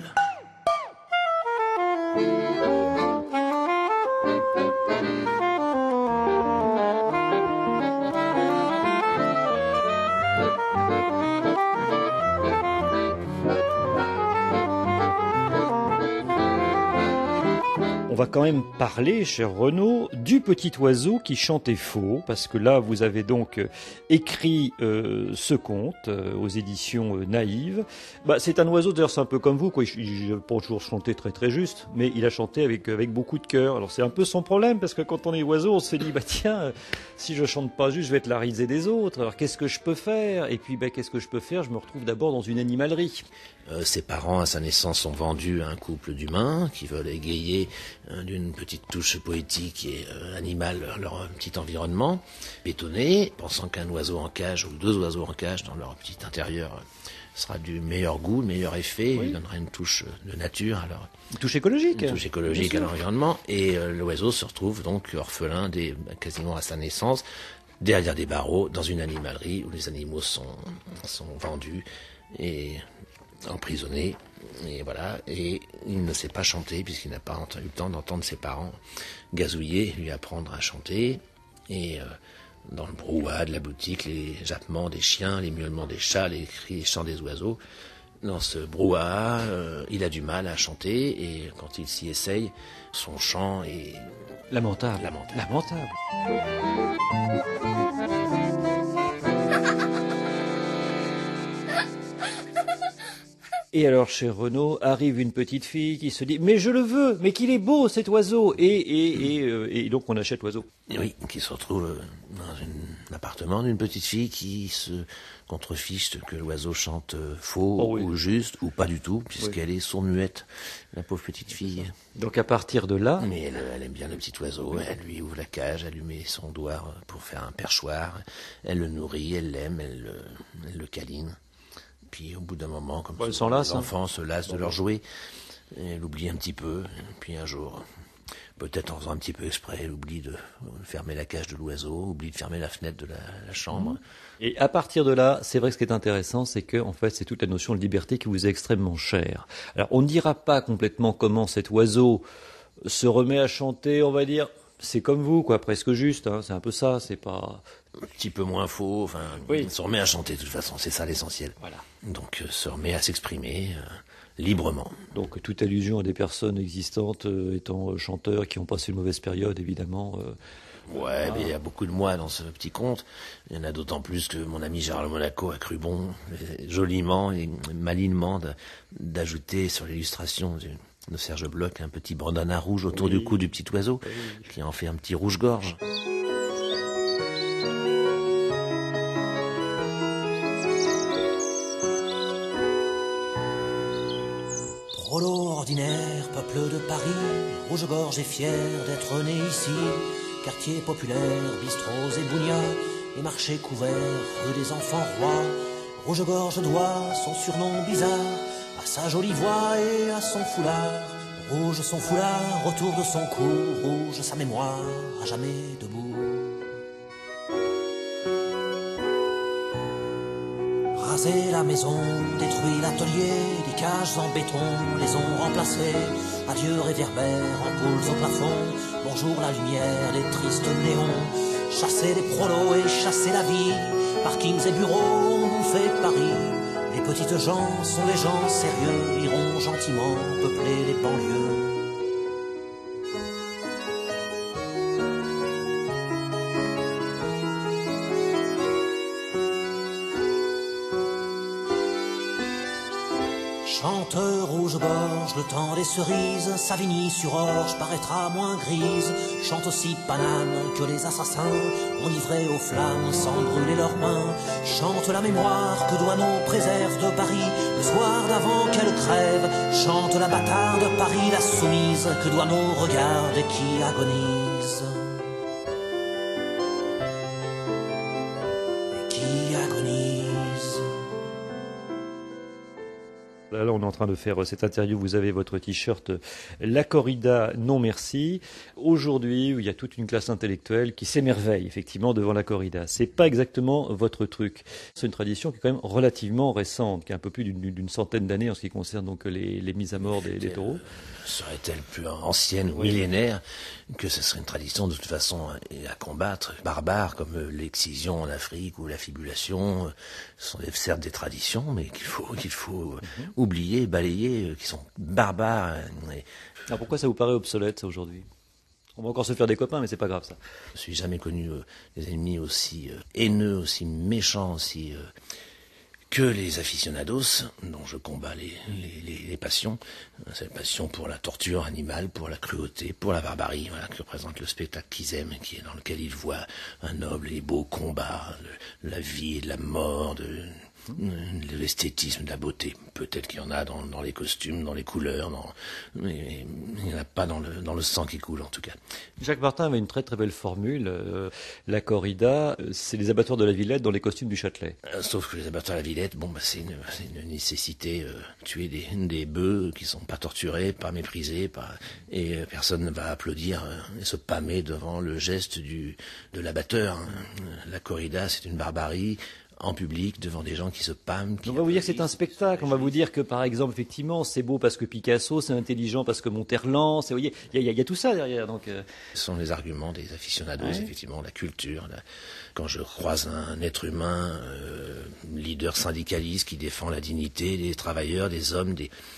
On va quand même parler, cher Renaud, du petit oiseau qui chantait faux, parce que là, vous avez donc écrit ce conte aux éditions Naïves. C'est un oiseau, d'ailleurs, c'est un peu comme vous, quoi. Il n'a pas toujours chanté très très juste, mais il a chanté avec beaucoup de cœur. Alors c'est un peu son problème, parce que quand on est oiseau, on se dit, tiens, si je chante pas juste, je vais être la risée des autres. Alors qu'est-ce que je peux faire? Et puis, qu'est-ce que je peux faire? Je me retrouve d'abord dans une animalerie. Ses parents, à sa naissance, sont vendus à un couple d'humains qui veulent égayer d'une petite touche poétique et animale leur petit environnement. Bétonné, pensant qu'un oiseau en cage ou 2 oiseaux en cage dans leur petit intérieur sera du meilleur goût, le meilleur effet, il donnera une touche de nature à leur... Une touche écologique. Une touche écologique à l'environnement. Et l'oiseau se retrouve donc orphelin quasiment à sa naissance, derrière des barreaux, dans une animalerie où les animaux sont vendus et emprisonné, et voilà, et il ne sait pas chanter puisqu'il n'a pas eu le temps d'entendre ses parents gazouiller, lui apprendre à chanter, et dans le brouhaha de la boutique, les jappements des chiens, les miaulements des chats, les cris, les chants des oiseaux, dans ce brouhaha, il a du mal à chanter, et quand il s'y essaye, son chant est lamentable. Et alors, chez Renaud, arrive une petite fille qui se dit « Mais je le veux, mais qu'il est beau cet oiseau !» Et donc on achète l'oiseau. Oui, qui se retrouve dans un appartement d'une petite fille qui se contrefiche que l'oiseau chante faux ou juste, ou pas du tout, puisqu'elle est sourd-muette, la pauvre petite fille. Donc à partir de là... Mais elle aime bien le petit oiseau, elle lui ouvre la cage, elle lui met son doigt pour faire un perchoir, elle le nourrit, elle l'aime, elle le câline. Puis au bout d'un moment, comme les enfants se lassent de leur jouet, elle oublie un petit peu. Et puis un jour, peut-être en faisant un petit peu exprès, elle oublie de fermer la cage de l'oiseau, oublie de fermer la fenêtre de la chambre. Et à partir de là, c'est vrai que ce qui est intéressant, c'est que en fait, c'est toute la notion de liberté qui vous est extrêmement chère. Alors, on ne dira pas complètement comment cet oiseau se remet à chanter, on va dire. C'est comme vous, quoi, presque juste. C'est un peu ça. C'est pas un petit peu moins faux. Enfin, il se remet à chanter de toute façon. C'est ça l'essentiel. Voilà. Donc, se remet à s'exprimer librement. Donc, toute allusion à des personnes existantes étant chanteurs qui ont passé une mauvaise période, évidemment. Ouais, mais il y a beaucoup de moi dans ce petit conte. Il y en a d'autant plus que mon ami Gérard Monaco a cru bon, joliment et malinement, d'ajouter sur l'illustration de Serge Bloch un petit bandana rouge autour du cou du petit oiseau, qui en fait un petit rouge-gorge. Prolo ordinaire, peuple de Paris, rouge-gorge et fier d'être né ici. Quartier populaire, bistrots et bougnats, et marchés couverts, rue des enfants rois. Rouge-gorge doit son surnom bizarre à sa jolie voix et à son foulard. Rouge son foulard autour de son cou, rouge sa mémoire à jamais debout. Raser la maison, détruit l'atelier, des cages en béton les ont remplacées. Adieu réverbères, ampoules au plafond, bonjour la lumière, les tristes néons. Chasser les prolos et chasser la vie, parkings et bureaux ont bouffé Paris. Les petites gens sont des gens sérieux, iront gentiment peupler les banlieues. Chante rouge-gorge, le temps des cerises, Savigny-sur-Orge paraîtra moins grise. Chante aussi Paname, que les assassins ont livré aux flammes sans brûler leurs mains. Chante la mémoire que Douaneau préserve de Paris le soir d'avant qu'elle crève. Chante la bâtarde de Paris, la soumise, que Douaneau regarde et qui agonise. Et qui agonise. Là, on est en train de faire cette interview. Vous avez votre t-shirt La Corrida, non merci. Aujourd'hui, il y a toute une classe intellectuelle qui s'émerveille effectivement devant la corrida. C'est pas exactement votre truc. C'est une tradition qui est quand même relativement récente, qui a un peu plus d'une centaine d'années en ce qui concerne donc les mises à mort des taureaux. Serait-elle plus ancienne ou millénaire que ce serait une tradition de toute façon à combattre, barbare, comme l'excision en Afrique ou la fibulation. Ce sont certes des traditions, mais qu'il faut oublier, balayer, qui sont barbares. Alors pourquoi ça vous paraît obsolète ça, aujourd'hui ? On va encore se faire des copains, mais c'est pas grave ça. Je suis jamais connu des ennemis aussi haineux, aussi méchants, aussi que les aficionados, dont je combats les passions. Cette passion pour la torture animale, pour la cruauté, pour la barbarie, voilà, que représente le spectacle qu'ils aiment, qui est dans lequel ils voient un noble et beau combat, la vie et de la mort, de l'esthétisme, de la beauté. Peut-être qu'il y en a dans les costumes, dans les couleurs, mais il n'y en a pas dans le sang qui coule en tout cas. Jacques Martin avait une très très belle formule. La corrida, c'est les abattoirs de la Villette dans les costumes du Châtelet. Sauf que les abattoirs de la Villette, c'est une nécessité. Tuer des bœufs qui sont pas torturés, pas méprisés, et personne ne va applaudir et se pâmer devant le geste de l'abatteur. La corrida, c'est une barbarie. En public, devant des gens qui se pâment. On va vous dire que c'est un spectacle. On va vous dire que, par exemple, effectivement, c'est beau parce que Picasso, c'est intelligent parce que Monterland. Vous voyez, il y a tout ça derrière. Donc, Ce sont les arguments des aficionados, effectivement, la culture. Quand je croise un être humain, leader syndicaliste qui défend la dignité des travailleurs, des hommes,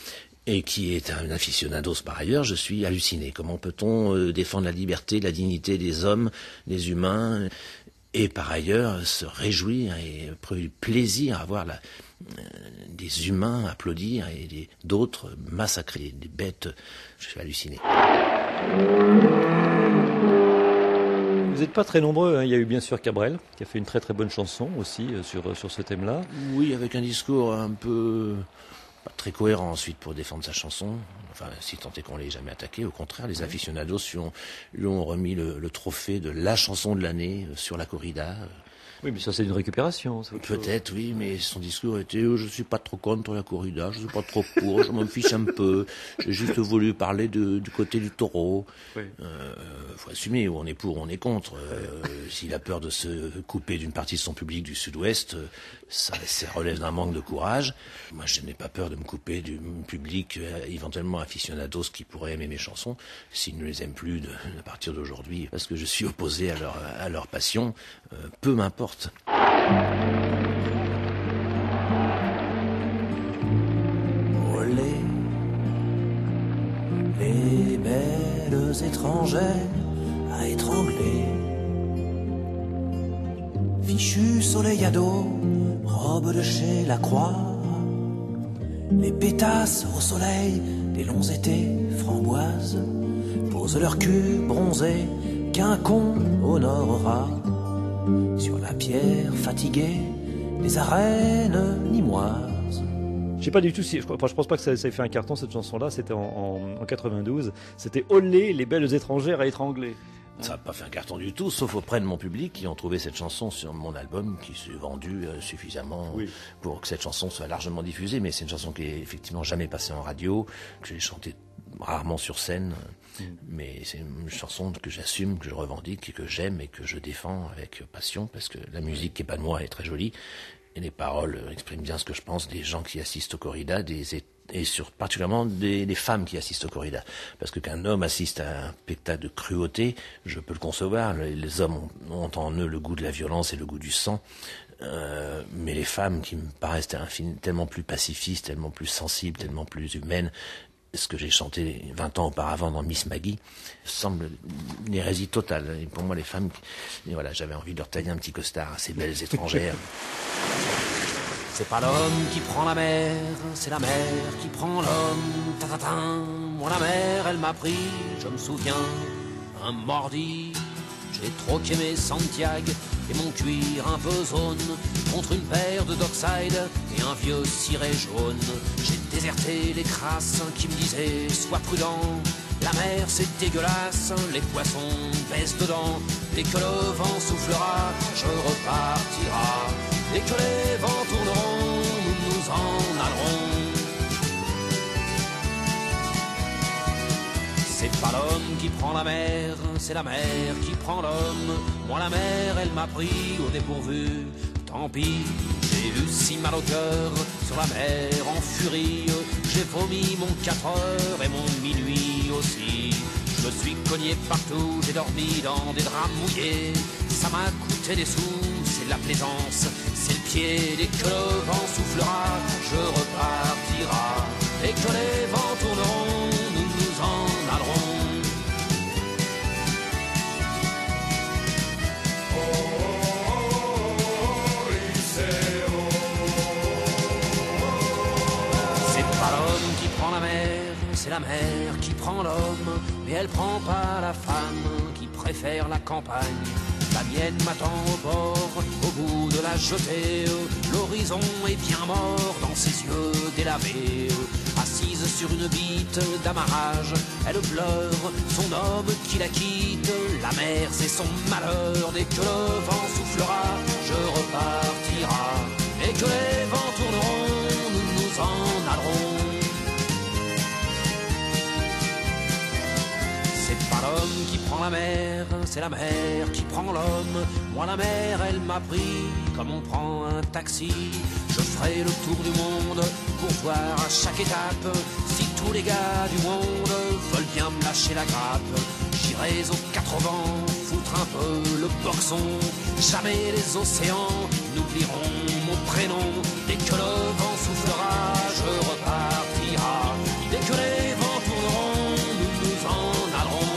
et qui est un aficionados par ailleurs, je suis halluciné. Comment peut-on défendre la liberté, la dignité des hommes, des humains, et par ailleurs se réjouir et prendre du plaisir à voir des humains applaudir et d'autres massacrer, des bêtes. Je suis halluciné. Vous n'êtes pas très nombreux, hein. Il y a eu bien sûr Cabrel, qui a fait une très très bonne chanson aussi sur ce thème-là. Oui, avec un discours un peu pas très cohérent ensuite pour défendre sa chanson. Enfin, si tant est qu'on l'ait jamais attaqué, au contraire, les aficionados lui ont remis le trophée de la chanson de l'année sur la corrida. Oui, mais ça c'est une récupération. Peut-être, oui, mais son discours était je suis pas trop contre la corrida, je suis pas trop pour, je m'en fiche un peu, j'ai juste voulu parler du côté du taureau. Oui. Faut assumer, où on est pour, où on est contre. S'il a peur de se couper d'une partie de son public du Sud-Ouest, ça relève d'un manque de courage. Moi, je n'ai pas peur de me couper du public éventuellement aficionados qui pourrait aimer mes chansons, s'ils ne les aiment plus à partir d'aujourd'hui, parce que je suis opposé à leur passion, peu m'importe. Olé, les belles étrangères à étrangler, fichu soleil ado, robe de chez Lacroix, les pétasses au soleil des longs étés framboises posent leur cul bronzé qu'un con honorera sur la pierre fatiguée des arènes nîmoises. Je sais pas du tout si, je pense pas que ça ait fait un carton cette chanson-là. C'était en 92. C'était Olé, les belles étrangères à étrangler. Ça n'a pas fait un carton du tout, sauf auprès de mon public qui ont trouvé cette chanson sur mon album, qui s'est vendu suffisamment pour que cette chanson soit largement diffusée. Mais c'est une chanson qui est effectivement jamais passée en radio, que j'ai chantée rarement sur scène. Mais c'est une chanson que j'assume, que je revendique, que j'aime et que je défends avec passion, parce que la musique qui est pas de moi est très jolie, et les paroles expriment bien ce que je pense des gens qui assistent aux corridas, et particulièrement des femmes qui assistent aux corridas. Parce que qu'un homme assiste à un spectacle de cruauté, je peux le concevoir, les hommes ont en eux le goût de la violence et le goût du sang, mais les femmes qui me paraissent tellement plus pacifistes, tellement plus sensibles, tellement plus humaines, ce que j'ai chanté 20 ans auparavant dans Miss Maggie semble une hérésie totale. Et pour moi, les femmes, j'avais envie de leur tailler un petit costard à ces belles étrangères. C'est pas l'homme qui prend la mer, c'est la mer qui prend l'homme. Ta-ta-ta. Moi la mer, elle m'a pris, je me souviens, un mordi. J'ai troqué mes Santiago et mon cuir un peu zone contre une paire de Dockside et un vieux ciré jaune. J'ai déserté les crasses qui me disaient sois prudent. La mer c'est dégueulasse, les poissons baissent dedans. Dès que le vent soufflera, je repartira. Dès que les vents tourneront, nous nous en allerons. C'est pas l'homme qui prend la mer, c'est la mer qui prend l'homme. Moi la mer, elle m'a pris au dépourvu. Tant pis, j'ai eu si mal au cœur sur la mer en furie. J'ai vomi mon 4 heures et mon minuit aussi. Je me suis cogné partout, j'ai dormi dans des draps mouillés. Ça m'a coûté des sous, c'est la plaisance, c'est le pied. Dès que le vent soufflera, je repartira. Dès que les vents tourneront, nous nous en allerons. C'est la mer qui prend l'homme, mais elle prend pas la femme qui préfère la campagne. La mienne m'attend au bord, au bout de la jetée. L'horizon est bien mort dans ses yeux délavés. Assise sur une bite d'amarrage, elle pleure son homme qui la quitte. La mer c'est son malheur, dès que le vent soufflera, je repartira. Dès que les vents tourneront, nous nous en allerons. L'homme qui prend la mer, c'est la mer qui prend l'homme. Moi la mer, elle m'a pris comme on prend un taxi. Je ferai le tour du monde pour voir à chaque étape si tous les gars du monde veulent bien me lâcher la grappe. J'irai aux 4 vents, foutre un peu le boxon. Jamais les océans n'oublieront mon prénom. Dès que le vent soufflera, je repartira. Dès que les vents tourneront, nous nous en allerons.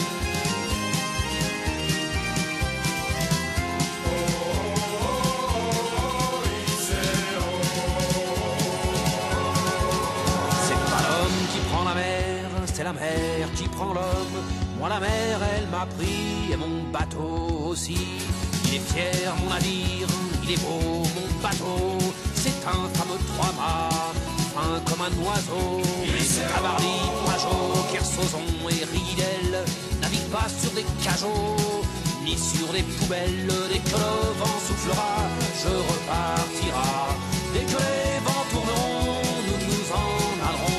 C'est la mer qui prend l'homme. Moi la mer elle m'a pris et mon bateau aussi. Il est fier mon navire, il est beau mon bateau. C'est un fameux 3-mâts, fin comme un oiseau. Cavarly, Pajot, Kersozon et Ridel naviguent pas sur des cajots ni sur des poubelles. Dès que le vent soufflera, je repartira. Dès que les vents tourneront, nous nous en allerons.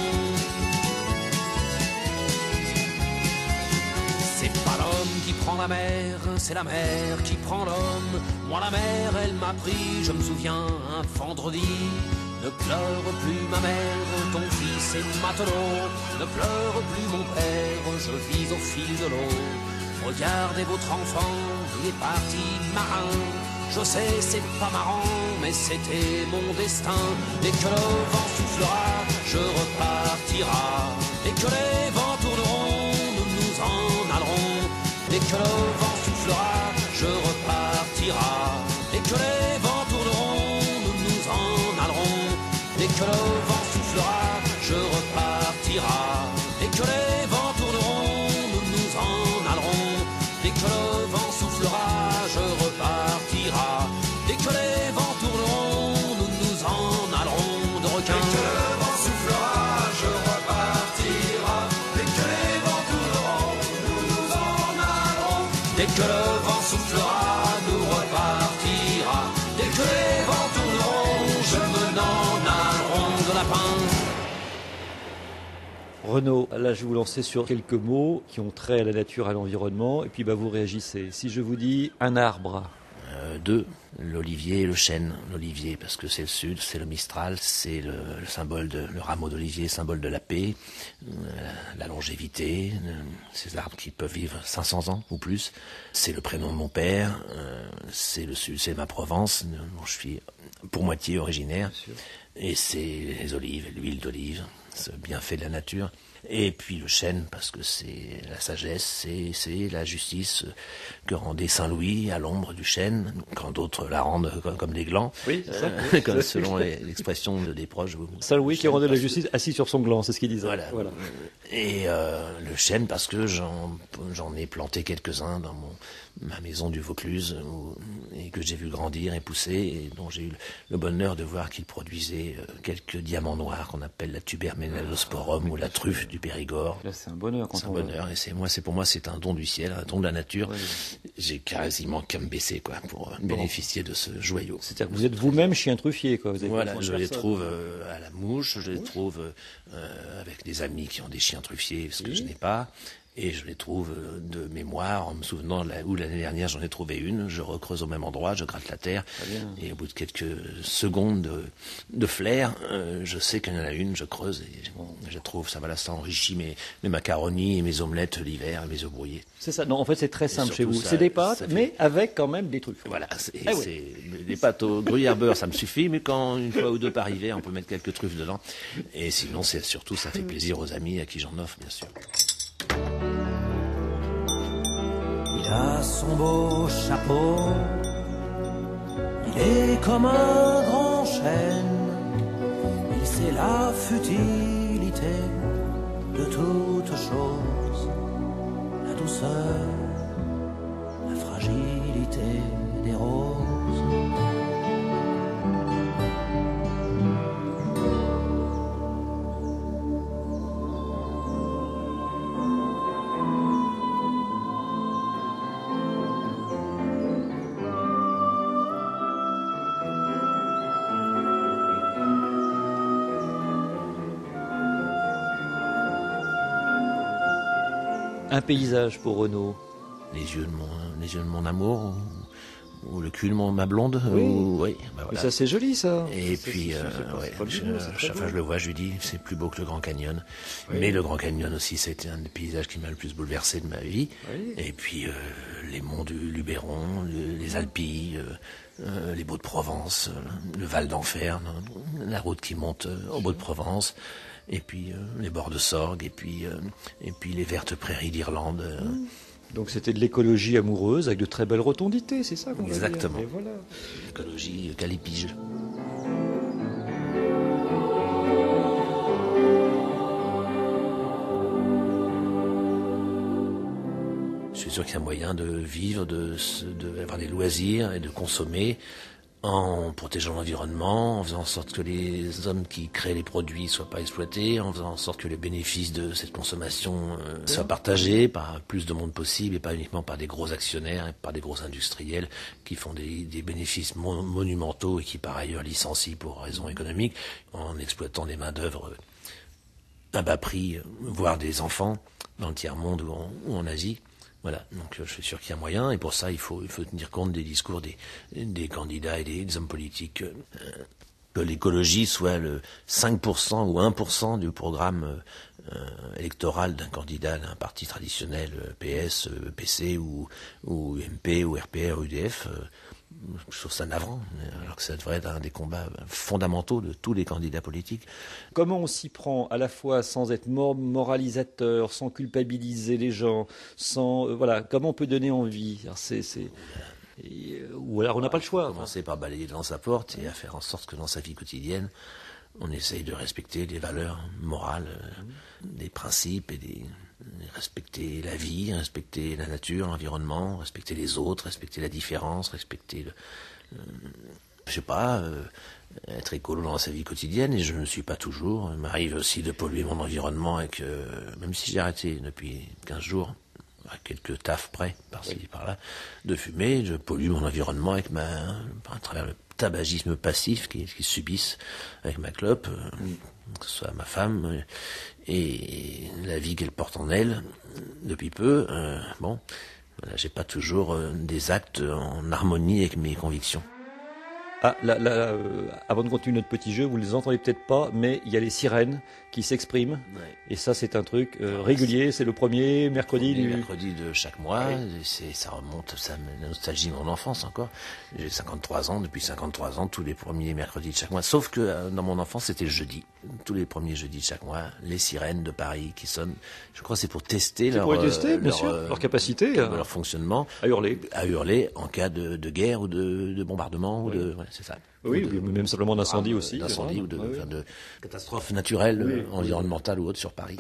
Qui prend la mer, c'est la mer qui prend l'homme. Moi la mer, elle m'a pris, je me souviens, un vendredi. Ne pleure plus ma mère, ton fils est matelot. Ne pleure plus mon père, je vis au fil de l'eau. Regardez votre enfant, il est parti marin. Je sais, c'est pas marrant, mais c'était mon destin. Dès que le vent soufflera, je repartira. Dès que les vents tourneront, nous nous en allerons. Dès que le vent soufflera, je repartira. Dès que les vents tourneront, nous nous en allerons. Dès que le vent soufflera, je repartira. Dès que les vents tourneront, nous nous en allerons. Dès que le vent soufflera, je repartira. Dès que les vents tourneront, nous nous en allerons de requins. Dès que le vent soufflera, je repartira. Dès que les vents tourneront, nous nous en allerons. Dès que le vent soufflera, nous repartira. Dès que les vents tourneront, je me n'en allerons de lapin. Renaud, là je vais vous lancer sur quelques mots qui ont trait à la nature, à l'environnement, et puis vous réagissez. Si je vous dis un arbre. 2, l'olivier et le chêne. L'olivier parce que c'est le sud, c'est le Mistral, c'est le symbole le rameau d'olivier, symbole de la paix, la longévité, ces arbres qui peuvent vivre 500 ans ou plus. C'est le prénom de mon père, c'est le sud, c'est ma Provence, dont je suis pour moitié originaire. Et c'est les olives, l'huile d'olive, ce bienfait de la nature. Et puis le chêne, parce que c'est la sagesse, c'est la justice que rendait Saint-Louis à l'ombre du chêne, quand d'autres la rendent comme des glands, oui, c'est ça. comme selon l'expression des proches. Saint-Louis qui rendait la justice assis sur son gland, c'est ce qu'il disait. Voilà. Et le chêne, parce que j'en ai planté quelques-uns dans ma maison du Vaucluse, et que j'ai vu grandir et pousser, et dont j'ai eu le bonheur de voir qu'il produisait quelques diamants noirs qu'on appelle la Tubermenadosporum ou la truffe du Périgord. Là, c'est un bonheur. C'est un bonheur, et pour moi c'est un don du ciel, un don de la nature. Ouais. J'ai quasiment qu'à me baisser pour bénéficier de ce joyau. C'est-à-dire que vous êtes vous-même chien truffier, quoi. Vous voilà, je les trouve à la mouche, je les trouve avec des amis qui ont des chiens truffiers, ce que je n'ai pas. Et je les trouve de mémoire, en me souvenant où l'année dernière j'en ai trouvé une, je recreuse au même endroit, je gratte la terre, et au bout de quelques secondes de flair, je sais qu'il y en a une, je creuse, et je trouve, ça enrichit mes macaronis et mes omelettes l'hiver et mes œufs brouillés. C'est ça, non, en fait c'est très simple chez vous, c'est des pâtes, mais avec quand même des trucs. Voilà, des pâtes au gruyère beurre, ça me suffit, mais quand une fois ou deux par hiver, on peut mettre quelques truffes dedans, et sinon ça fait plaisir aux amis à qui j'en offre, bien sûr. Il a son beau chapeau, il est comme un grand chêne, il sait la futilité de toute chose, la douceur, la fragilité des roses. Un paysage pour Renaud. Les yeux de mon amour, ou le cul de ma blonde. Oui. Voilà. Ça c'est joli ça. Et puis, chaque fois que je le vois, je lui dis, c'est plus beau que le Grand Canyon. Oui. Mais le Grand Canyon aussi, c'était un des paysages qui m'a le plus bouleversé de ma vie. Oui. Et puis, les monts du Luberon, les Alpilles, les Baux-de-Provence, le Val d'Enfer, la route qui monte au Baux-de-Provence. Et puis les bords de Sorgue, et puis les vertes prairies d'Irlande. Donc c'était de l'écologie amoureuse avec de très belles rotondités, c'est ça qu'on Exactement. va dire. Voilà. L'écologie calipige. Je suis sûr qu'il y a moyen de vivre, d'avoir des loisirs et de consommer en protégeant l'environnement, en faisant en sorte que les hommes qui créent les produits soient pas exploités, en faisant en sorte que les bénéfices de cette consommation soient partagés par plus de monde possible et pas uniquement par des gros actionnaires et par des gros industriels qui font des bénéfices monumentaux et qui par ailleurs licencient pour raisons économiques en exploitant des main-d'œuvre à bas prix, voire des enfants dans le tiers-monde ou en Asie. Voilà, donc je suis sûr qu'il y a moyen, et pour ça il faut tenir compte des discours des candidats et des hommes politiques, que l'écologie soit le 5% ou 1% du programme électoral d'un candidat d'un parti traditionnel, PS, PC ou UMP ou RPR ou UDF. Je trouve ça navrant, alors que ça devrait être un des combats fondamentaux de tous les candidats politiques. Comment on s'y prend à la fois sans être moralisateur, sans culpabiliser les gens, comment on peut donner envie? Ou alors on n'a pas le choix. Commencer par balayer devant sa porte et à faire en sorte que dans sa vie quotidienne, on essaye de respecter les valeurs morales, des principes et respecter la vie, respecter la nature, l'environnement, respecter les autres, respecter la différence, respecter être écolo dans sa vie quotidienne, et je ne le suis pas toujours. Il m'arrive aussi de polluer mon environnement même si j'ai arrêté depuis 15 jours, à quelques taffes près, par-ci, par-là, de fumer, je pollue mon environnement à travers le tabagisme passif qu'ils subissent avec ma clope, que ce soit ma femme, et la vie qu'elle porte en elle depuis peu. J'ai pas toujours des actes en harmonie avec mes convictions. Ah, avant de continuer notre petit jeu, vous les entendez peut-être pas, mais il y a les sirènes qui s'expriment. Ouais. Et ça, c'est un truc régulier. C'est le premier mercredi de chaque mois. Ouais. Ça remonte, la nostalgie de mon enfance encore. J'ai 53 ans. Depuis 53 ans, tous les premiers mercredis de chaque mois. Sauf que dans mon enfance, c'était le jeudi. tous les premiers jeudis de chaque mois, les sirènes de Paris qui sonnent. Je crois que c'est pour tester leur capacité, leur fonctionnement à hurler en cas de guerre ou de bombardement. Oui. Voilà, c'est ça. Oui, même simplement d'incendie aussi. D'incendie ou de catastrophe naturelle, environnementale ou autre sur Paris.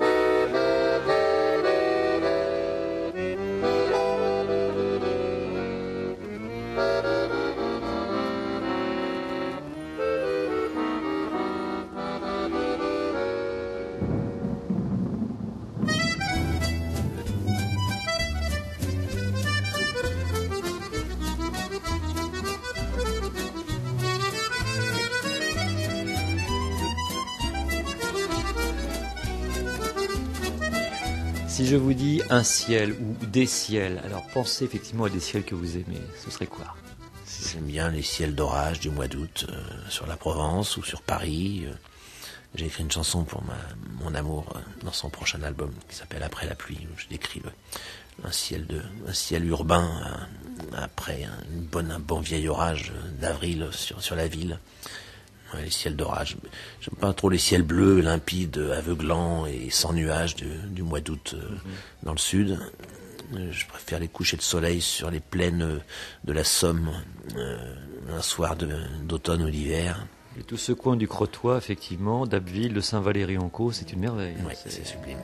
Si je vous dis un ciel ou des ciels, alors pensez effectivement à des ciels que vous aimez, ce serait quoi? J'aime bien les ciels d'orage du mois d'août sur la Provence ou sur Paris. J'ai écrit une chanson pour mon amour dans son prochain album qui s'appelle Après la pluie, où je décris un ciel urbain après un bon vieil orage d'avril sur la ville. Ouais, les ciels d'orage. J'aime pas trop les ciels bleus, limpides, aveuglants et sans nuages du mois d'août dans le sud. Je préfère les couchers de soleil sur les plaines de la Somme un soir d'automne ou d'hiver. Et tout ce coin du Crotoy, effectivement, d'Abbeville, de Saint-Valery-en-Caux, c'est une merveille. Oui, c'est sublime.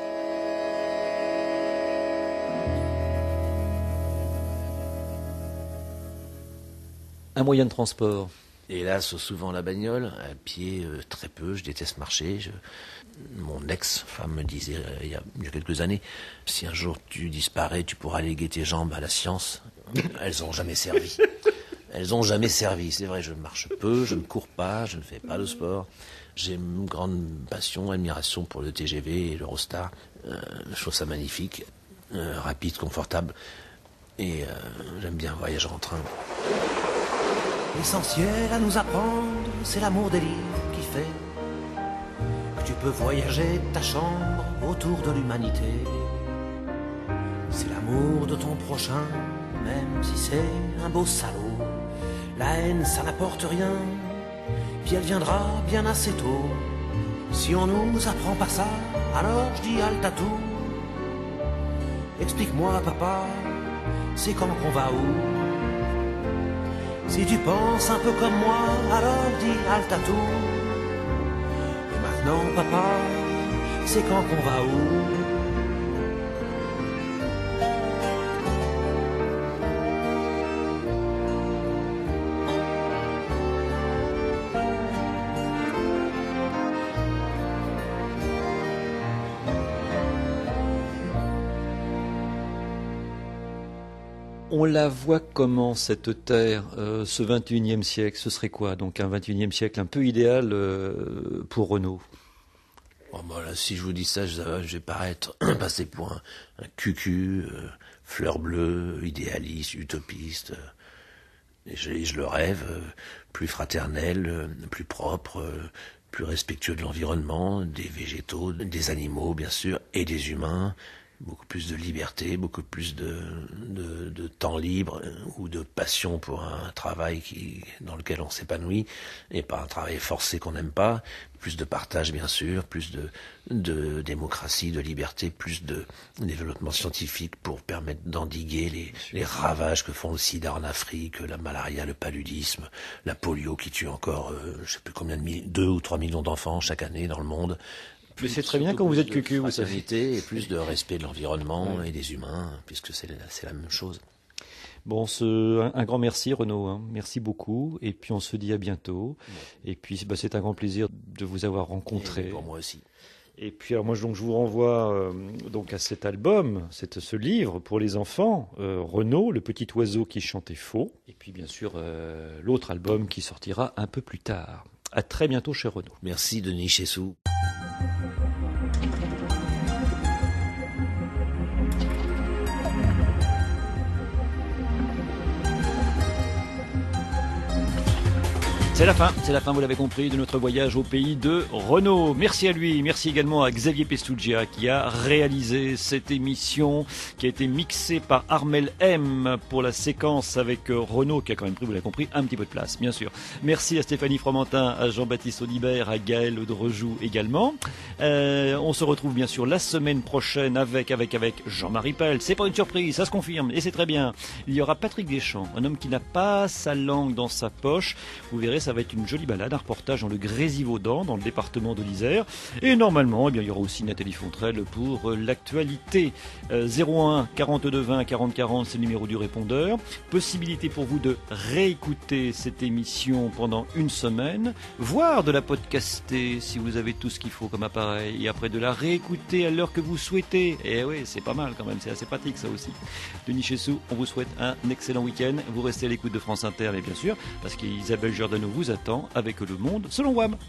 Un moyen de transport. Hélas, souvent la bagnole, à pied très peu, je déteste marcher. Mon ex-femme me disait il y a quelques années, si un jour tu disparais, tu pourras léguer tes jambes à la science. Elles n'ont jamais servi. Elles n'ont jamais servi. C'est vrai, je marche peu, je ne cours pas, je ne fais pas de sport. J'ai une grande passion, admiration pour le TGV et l'Eurostar. Je trouve ça magnifique, rapide, confortable. Et j'aime bien voyager en train. L'essentiel à nous apprendre, c'est l'amour des livres qui fait que tu peux voyager de ta chambre autour de l'humanité. C'est l'amour de ton prochain, même si c'est un beau salaud. La haine, ça n'apporte rien, puis elle viendra bien assez tôt. Si on nous apprend pas ça, alors je dis halte à tout. Explique-moi, papa, c'est quand qu'on va où? Si tu penses un peu comme moi, alors dis halte à tout. Et maintenant, papa, c'est quand qu'on va où? On la voit comment, cette terre, ce 21e siècle? Ce serait quoi? Donc un 21e siècle un peu idéal pour Renaud. Oh, bah là, si je vous dis ça, je vais paraître passer pour un cucu, fleur bleue, idéaliste, utopiste. Et je le rêve, plus fraternel, plus propre, plus respectueux de l'environnement, des végétaux, des animaux bien sûr, et des humains. Beaucoup plus de liberté, beaucoup plus de temps libre ou de passion pour un travail dans lequel on s'épanouit et pas un travail forcé qu'on n'aime pas. Plus de partage bien sûr, plus de démocratie, de liberté, plus de développement scientifique pour permettre d'endiguer les ravages que font le sida en Afrique, la malaria, le paludisme, la polio qui tue encore, je sais plus combien 2 ou 3 millions d'enfants chaque année dans le monde. Mais c'est très bien quand vous êtes cucu, vous savez. Et plus de respect de l'environnement et des humains, puisque c'est la même chose. Bon, un grand merci Renaud, hein. Merci beaucoup, et puis on se dit à bientôt. Et puis c'est un grand plaisir de vous avoir rencontré. Et pour moi aussi. Et puis alors moi je vous renvoie donc à cet album, ce livre pour les enfants, Renaud, le petit oiseau qui chantait faux. Et puis bien sûr l'autre album qui sortira un peu plus tard. À très bientôt chez Renaud. Merci Denis Chessou. C'est la fin, vous l'avez compris, de notre voyage au pays de Renaud. Merci à lui, merci également à Xavier Pestugia qui a réalisé cette émission, qui a été mixée par Armel M pour la séquence avec Renaud, qui a quand même pris, vous l'avez compris, un petit peu de place, bien sûr. Merci à Stéphanie Fromentin, à Jean-Baptiste Audibert, à Gaël Drejoux également. On se retrouve bien sûr la semaine prochaine avec Jean-Marie Pell. C'est pas une surprise, ça se confirme, et c'est très bien. Il y aura Patrick Deschamps, un homme qui n'a pas sa langue dans sa poche. Vous verrez, ça va être une jolie balade, un reportage dans le Grésivaudan, dans le département de l'Isère. Et normalement, eh bien, il y aura aussi Nathalie Fontrelle pour l'actualité. 01 42 20 40 40, c'est le numéro du répondeur. Possibilité pour vous de réécouter cette émission pendant une semaine, voire de la podcaster si vous avez tout ce qu'il faut comme appareil, et après de la réécouter à l'heure que vous souhaitez. Et oui, c'est pas mal quand même, c'est assez pratique ça aussi. Denis Chessou, on vous souhaite un excellent week-end. Vous restez à l'écoute de France Inter, et bien sûr, parce qu'Isabelle Giordano vous attend avec Le Monde selon WAM.